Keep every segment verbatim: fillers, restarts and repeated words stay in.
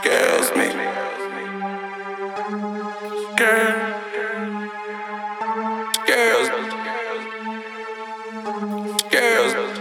Scares me. Girl. Scares me. Scares me.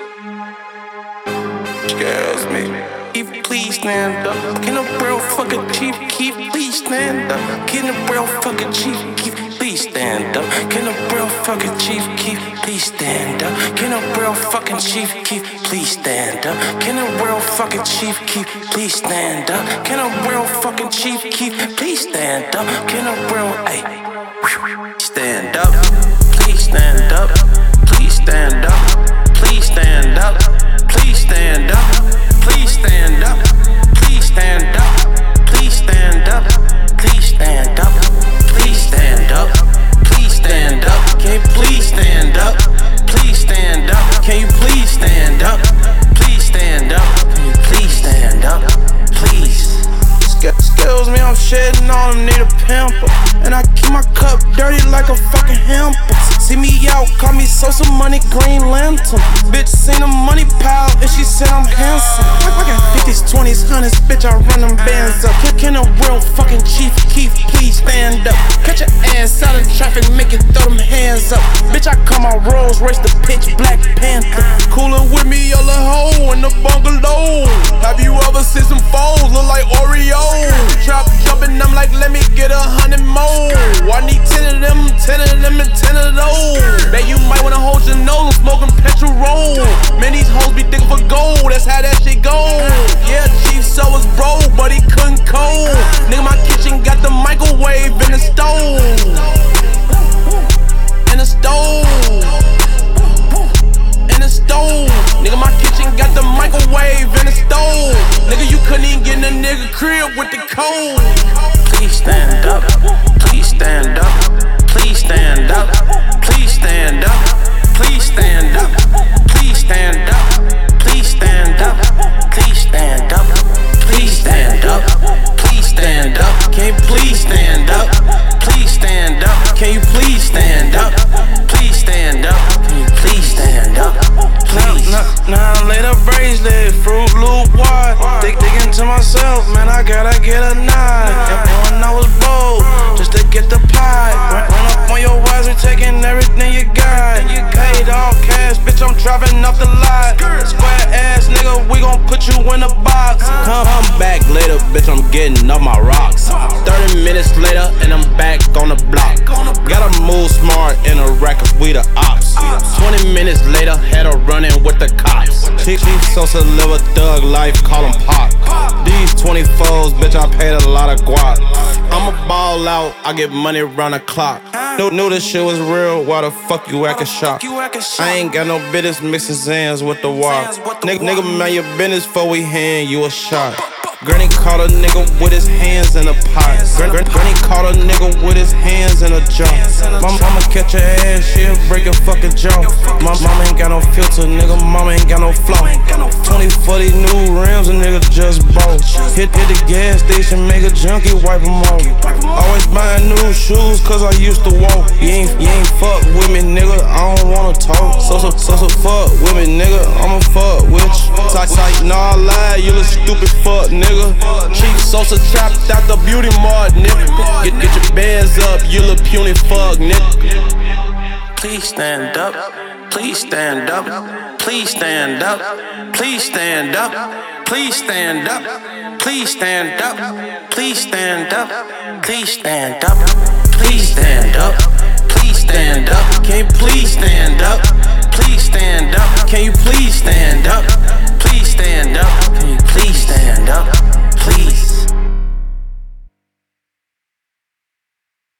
Scares me. Keep, please stand up. Can a real fucking chief keep? Please stand up. Can a real fucking chief keep? Please stand up. Can a real fucking chief keep? Please stand up. Can a real fucking chief keep? Please stand up. Can a real fucking chief keep? Please stand up. Can a real fucking chief keep? Please stand up. Can a real ay stand up? Please stand up. Please stand up. Please stand up. Please stand up. Please stand up. Please stand up. Please stand up. Please stand up. Please stand up. Please stand up. Can you please stand up? Please stand up. Can you please stand up? Please stand up. Can you please stand up? Please. Excuse me, I'm shedding all them, need a pimple. And I keep my cup dirty like a fucking hamper. See me out, call me Sosa Money, Green Lantern. Bitch seen the money pile and she said I'm handsome. I got fifties, twenties, hundreds, bitch, I run them bands up. Can, can a real fucking chief keep, please stand up? Cut your ass out of traffic, make it throw them hands up. Bitch, I call my Rolls Royce the pitch Black Panther. Coolin' with me, yellow hoe in the bungalow. Have you ever seen some foes look like Oreo? Trap jumping, I'm like, let me get a hundred more. I need ten of them, ten of them, and ten of those. Bet you might wanna hold your nose, smoking petrol roll. Man, these hoes be thinking for gold, that's how that shit go. Yeah, Chief so was broke, but he couldn't cold. Nigga, my kitchen got the microwave and the stove. And the stove. And the stove. Nigga, my kitchen got the microwave and the stove. Nigga, you couldn't even get in a nigga crib with the cold. Please stand up. Please stand up. Please stand up. Please stand up. Please stand up. Please stand up. Please stand up. Please stand up. Please stand up. Please stand up. Can you please stand up? Please stand up. Can you please stand up? Please stand up. Can you please stand up? Please. Now, now I laid a bracelet, Fruit Loop wide. Dig, digging to myself, man, I gotta get a nod. And when I was bold, just to get the pie. Run, run up on your wires, we taking everything you got. Paid all cash, bitch, I'm driving off the lot. Square ass nigga, we gon' put you in a box. Come, come back later, bitch, I'm getting off my rocks. thirty minutes later, and I'm back on the block. Gotta move smart in a rack, cause we the ops. twenty minutes later, had her running with the cops. Chief Sosa live a thug life, call him Pop. These twenty-fours, bitch, I paid a lot of guap. I'ma ball out, I get money round the clock. Knew, knew this shit was real, why the fuck you actin' shocked? I ain't got no business mixing Zans with the walk. Nigga, nigga, mind your business before we hand you a shot. Granny caught a nigga with his hands in a pot. Gran, gran, Granny caught a nigga with his hands in a jar. Mama, mama catch her ass, she'll break your fucking jaw. My mama ain't got no filter, nigga, mama ain't got no flaw. twenty for these new rims, a nigga just bought. Hit, hit the gas station, make a junkie wipe them off. Always buying new shoes, cause I used to walk. You ain't, you ain't fuck with me, nigga, I don't wanna talk. So, so, so, so fuck with me, nigga, I'ma fuck with you. Tight, tight, nah, I lie, you little stupid fuck, nigga. Chief Sosa trapped out the beauty mart, nigga. Get, get your bands up, you little puny fuck, nigga. Please stand up. Please stand up. Please stand up. Please stand up. Please stand up. Please stand up. Please stand up. Please stand up. Please stand up. Please stand up. Can you please stand up?